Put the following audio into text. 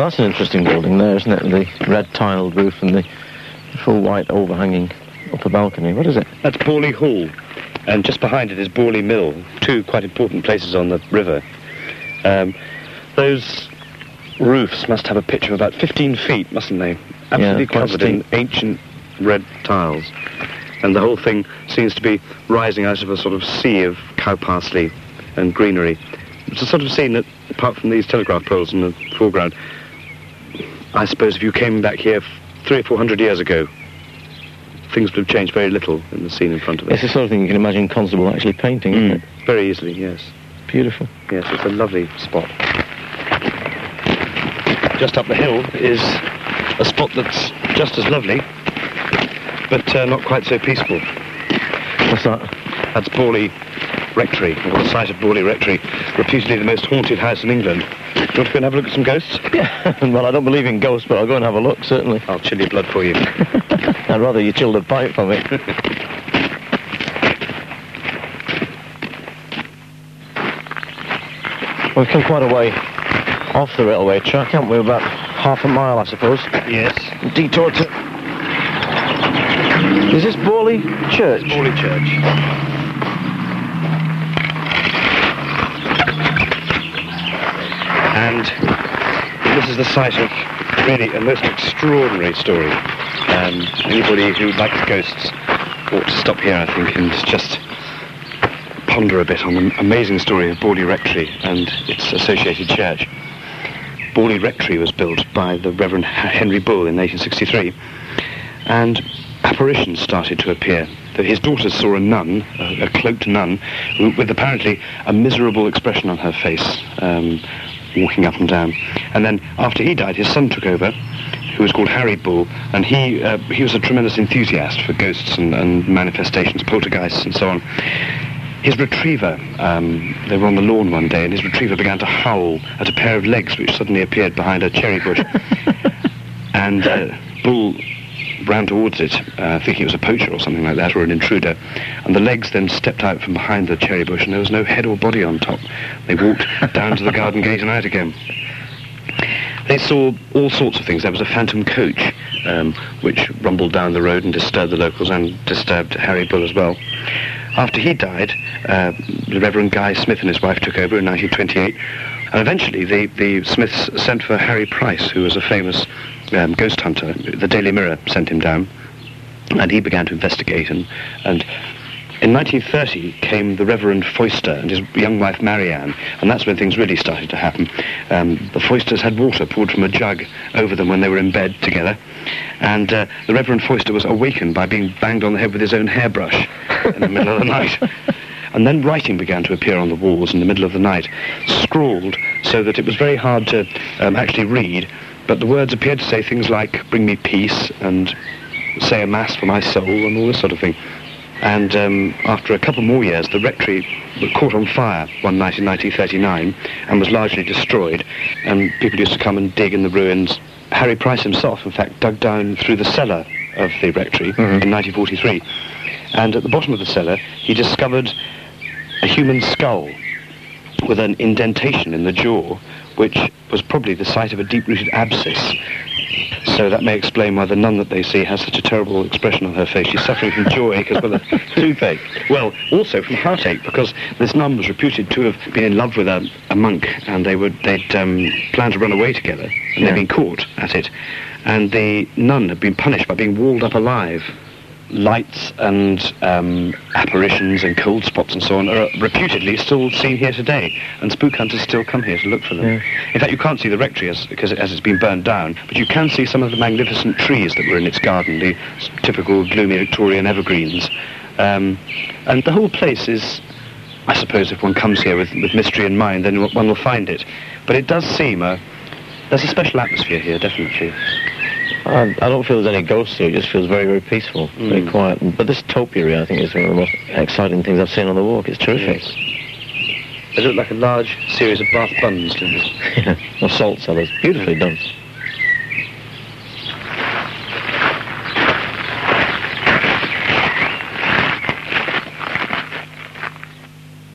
that's an interesting building there, isn't it? The red tiled roof and the full white overhanging upper balcony. What is it? That's Borley Hall, and just behind it is Borley Mill, two quite important places on the river. Those roofs must have a pitch of about 15 feet, mustn't they? Absolutely covered in ancient red tiles. And the whole thing seems to be rising out of a sort of sea of cow parsley and greenery. It's a sort of scene that, apart from these telegraph poles in the foreground, I suppose if you came back here 300 or 400 years ago, things would have changed very little in the scene in front of us. It's the sort of thing you can imagine Constable actually painting, isn't it? Very easily, yes. Beautiful. Yes, it's a lovely spot. Just up the hill is a spot that's just as lovely, but not quite so peaceful. What's that? That's Borley Rectory, or the site of Borley Rectory, reputedly the most haunted house in England. Do you want to go and have a look at some ghosts? Yeah, well, I don't believe in ghosts, but I'll go and have a look, certainly. I'll chill your blood for you. I'd rather you chilled a pipe for me. We've come quite a way off the railway track, haven't we? About half a mile, I suppose. Yes. Detour to... Is this Borley Church? Borley Church. And this is the site of really a most extraordinary story. Anybody who likes ghosts ought to stop here, I think, and just ponder a bit on the amazing story of Borley Rectory and its associated church. Borley Rectory was built by the Reverend Henry Bull in 1863, and apparitions started to appear. His daughters saw a nun, a cloaked nun, with apparently a miserable expression on her face, walking up and down. And then, after he died, his son took over, who was called Harry Bull, and he was a tremendous enthusiast for ghosts and manifestations, poltergeists and so on. His retriever, they were on the lawn one day, and his retriever began to howl at a pair of legs which suddenly appeared behind a cherry bush. And Bull ran towards it, thinking it was a poacher or something like that, or an intruder, and the legs then stepped out from behind the cherry bush, and there was no head or body on top. They walked down to the garden gate and out again. They saw all sorts of things. There was a phantom coach, which rumbled down the road and disturbed the locals and disturbed Harry Bull as well. After he died, the Reverend Guy Smith and his wife took over in 1928, and eventually the Smiths sent for Harry Price, who was a famous ghost hunter. The Daily Mirror sent him down, and he began to investigate, and in 1930 came the Reverend Foyster and his young wife Marianne, and that's when things really started to happen. The Foysters had water poured from a jug over them when they were in bed together, and the Reverend Foyster was awakened by being banged on the head with his own hairbrush in the middle of the night. And then writing began to appear on the walls in the middle of the night, scrawled so that it was very hard to actually read, but the words appeared to say things like, "Bring me peace," and "Say a mass for my soul," and all this sort of thing. And after a couple more years, the rectory caught on fire one night in 1939 and was largely destroyed, and people used to come and dig in the ruins. Harry Price himself, in fact, dug down through the cellar of the rectory in 1943, and at the bottom of the cellar he discovered a human skull with an indentation in the jaw, which was probably the site of a deep-rooted abscess. So that may explain why the nun that they see has such a terrible expression on her face. She's suffering from jawache as well as toothache. Well, also from heartache, because this nun was reputed to have been in love with a monk, and they'd planned to run away together, and they'd been caught at it. And the nun had been punished by being walled up alive. Lights and apparitions and cold spots and so on are reputedly still seen here today, and spook hunters still come here to look for them. In fact, you can't see the rectory as it's been burned down, but you can see some of the magnificent trees that were in its garden, the typical gloomy Victorian evergreens. And the whole place is, I suppose, if one comes here with mystery in mind, then one will find it. But it does seem there's a special atmosphere here, definitely. I don't feel there's any ghosts here. It just feels very, very peaceful, very quiet. But this topiary, I think, is one of the most exciting things I've seen on the walk. It's terrific. Yes. They look like a large series of bath buns, don't they? Or salt cellars. Beautifully done.